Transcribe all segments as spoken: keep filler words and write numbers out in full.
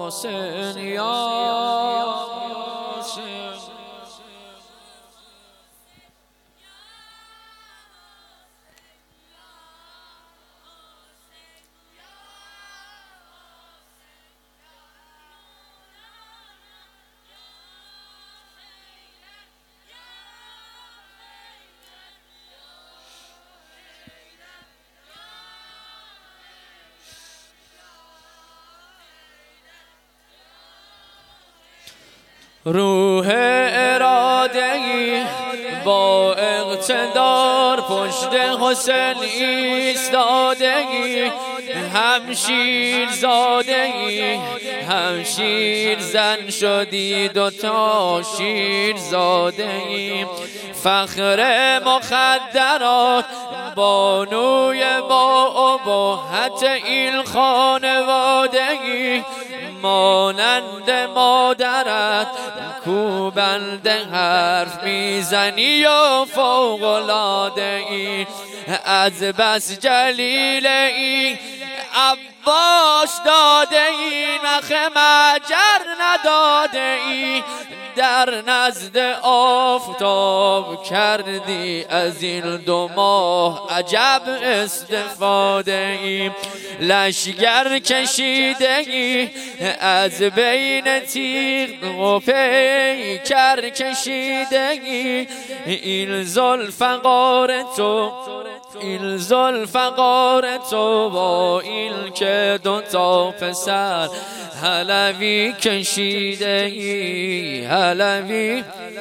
یاسین یاسین روح اراده‌ای با اقتدار پشت حسین ایستاده‌ای، هم شیر زاده‌ای هم شیر زن شدی، دوتا شیر زاده‌ای. فخر مخدرات بانوی با ابهت این خانوادگی، مانند مادرت کوبنده حرف میزنی و فوق‌العاده ای. از بس جلیل ای عباس داده ای، نخ مجر نداده ای. در نزد آفتاب کردی از این دو ماه عجب استفاده ای. لشگر کشیده ای از بین تیغ و پیکر کشیده ای. این ذوالفقار تو این ذوالفقار تو با این که دوتا پسر حلوی کشیده ای حلوی.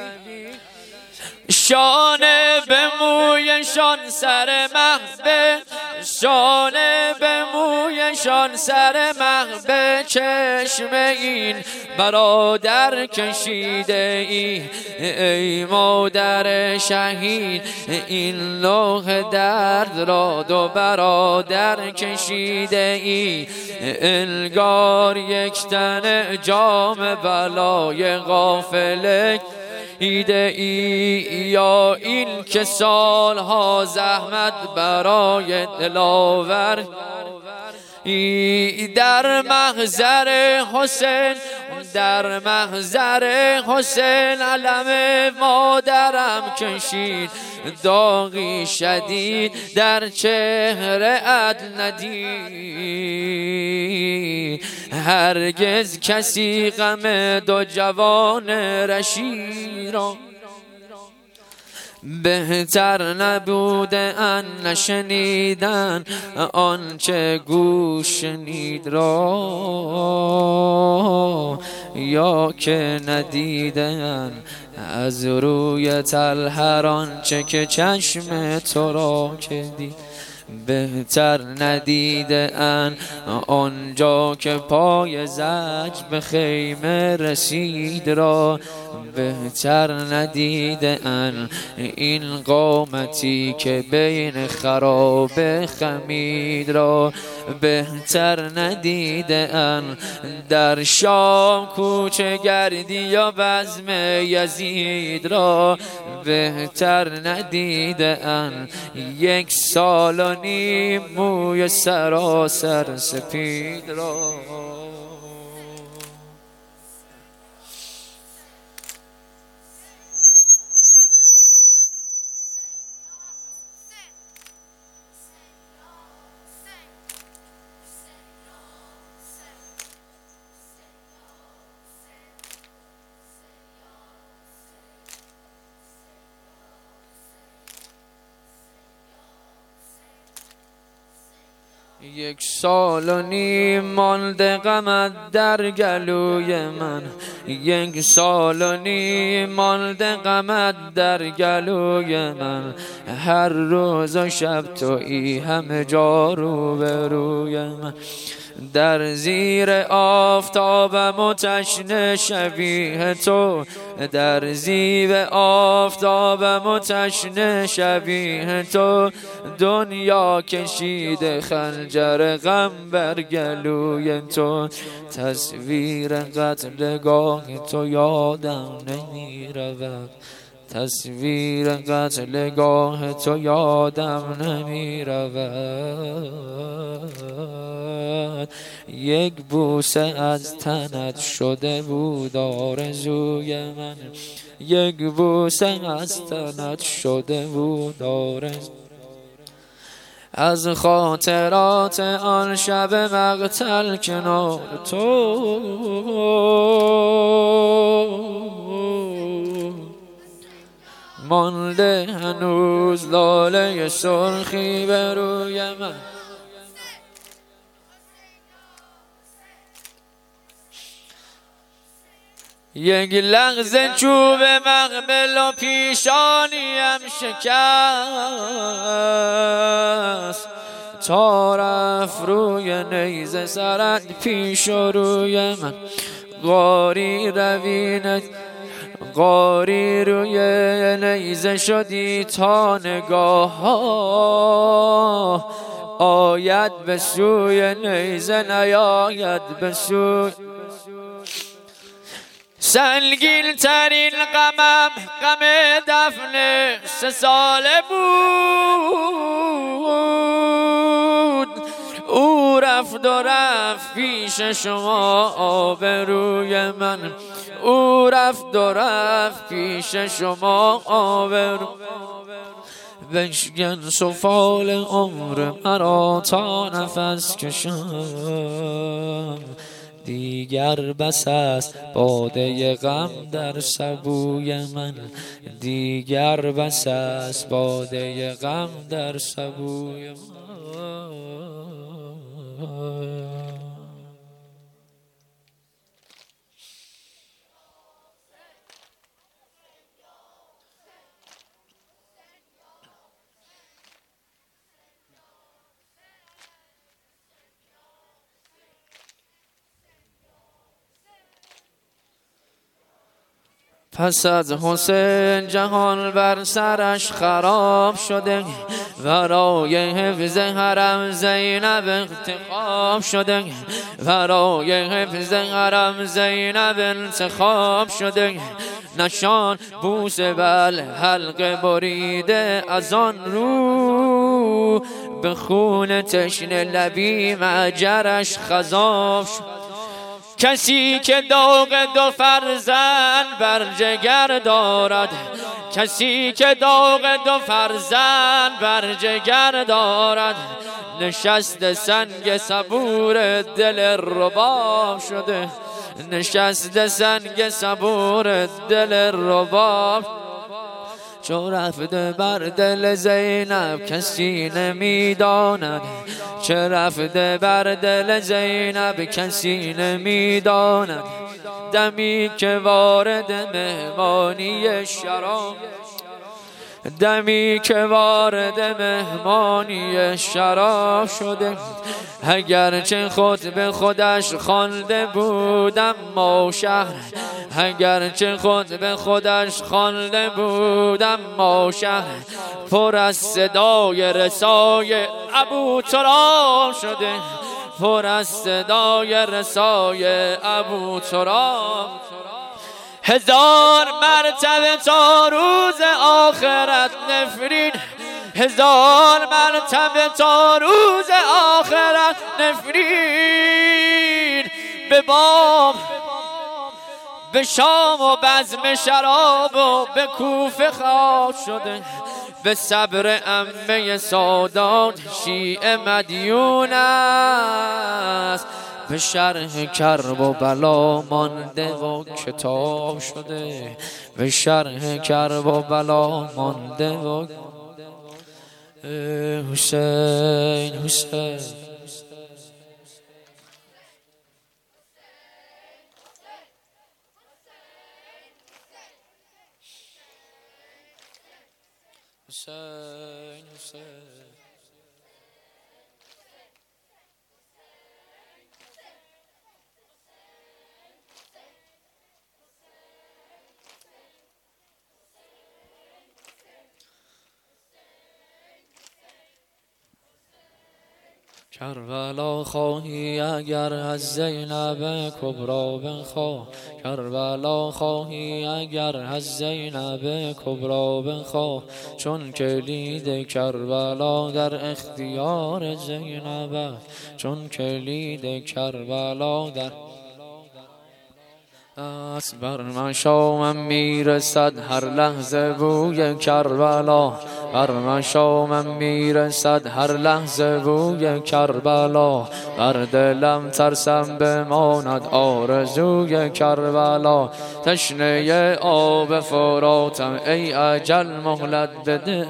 شانه به مویشان سر مهبه شانه به مویشان سر مهبه، چشم این برادر کشیده ای. ای مادر شهید این لوح درد را دو برادر کشیده ای. انگار یک تن جام بلای غافله ایده ای، یا این که سالها زحمت برای دلاور ای. در محضر حسین در محضر حسین علم مادرم کشید، داغی شدید در چهره ات ندید. هرگز کسی غم دو جوان رشید را بهتر نبوده ان نشنیدن آنچه گوش شنید را، یا که ندیدن از روی تلهر آنچه که چشم تو را که دید. بهتر ندیده ان آنجا که پای زج به خیمه رسید را. بهتر ندیده ان این قامتی که بین خراب خمید را. بهتر ندیده ان در شام کوچه گردی یا بزم یزید را. بهتر ندیده ان یک سال و نیم موی سراسر سپید را. یک سال و نیم مانده غمت در گلوی من، یک سال و نیم مانده غمت در گلوی من. هر روز و شب تویی همه جا رو به روی من. در زیر آفتابم و تشنه شبیه تو، در زیر آفتابم و تشنه شبیه تو. دنیا کشیده خنجر غم بر گلوی تو. تصویر قتلگاه تو یادم نمی رود، تصویر قتلگاه تو یادم نمی رود. یک بوسه از تنت شده بود آرزوی من، یک بوسه از تنت شده بود آرزوی. از خاطرات آن شب مقتل کنار تو مانده هنوز لاله سرخی به روی من. یک لحظه چوب مقبل و پیشانیم شکست، تا رفت روی نیزه سرت پیش و روی من. غاری روینت غاری روی نیزه شدی تا نگاه ها آید به سوی نیزه نیاید به سوی. سنگین ترین غمم غم دفن سه ساله بود، او رفت و رفت پیش شما آبروی من، او رفت و رفت پیش شما آبرو. بشکن سفال عمر مرا تا نفس کشم، دیگر بس است باده غم در سبوی من، دیگر بس است باده غم در سبوی من. پس از حسین جهان بر سرش خراب شده، برای حفظ حرم زینب انتخاب شده، برای حفظ حرم زینب انتخاب شده. نشان بوسه بل حلقه بریده از آن رو، به خون تشنه لبی معجرش خضاب شد. کسی که داغ دو فرزند بر جگر دارد، کسی که داغ دو فرزند بر جگر دارد، نشست سنگ صبور دل رباب شده، نشست سنگ صبور دل رباب. چو رفته بر دل زینب کسی نمیداند، چه رفته بر دل زینب کسی نمیداند. دمی که وارد مهمانی شراب، دمی که وارد مهمانی شراب شده. اگرچه خود به خودش خوانده بود اما شهر، اگرچه خود به خودش خوانده بود اما شهر، پر از صدای رسای ابو تراب شده، پر از صدای رسای ابو تراب. هزار مرتبه تا روز آخرت نفرین، هزار مرتبه تا روز آخرت نفرین. به بام به شام و بزم شراب و به کوفه خاک شده، به صبر عمه سادات شیعه مدیون است، به شرح کرب و بلا مانده و کتاب شده، به شرح کرب و بلا مانده و حسین حسین. حسین حسین کربلا خواهی اگر از زینب کبرا بخواه، کربلا خواهی اگر از زینب کبرا بخواه، چون کلید کربلا در اختیار زینب، چون کلید کربلا در دست بر مشامم میرسد هر لحظه بوی کربلا، بر مشامم میرسد هر لحظه بوی کربلا، بر دلم ترسم بماند آرزوی کربلا، تشنه آب فراتم ای اجل مهلت بده،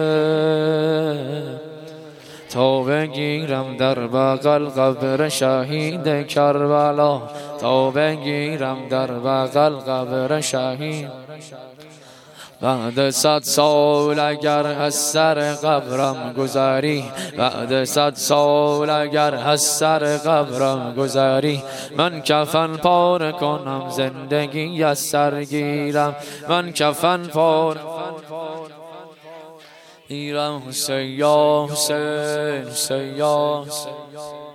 تا بگیرم در بغل قبر شهید کربلا، تا بگیرم در بغل قبر شهید. بعد صد سال اگر از سر قبرم گذری، بعد صد سال اگر از سر قبرم گذری، من کفن پاره کنم زندگی از سر گیرم، من کفن پاره گیرم. حسین یا حسین، حسین یا حسین.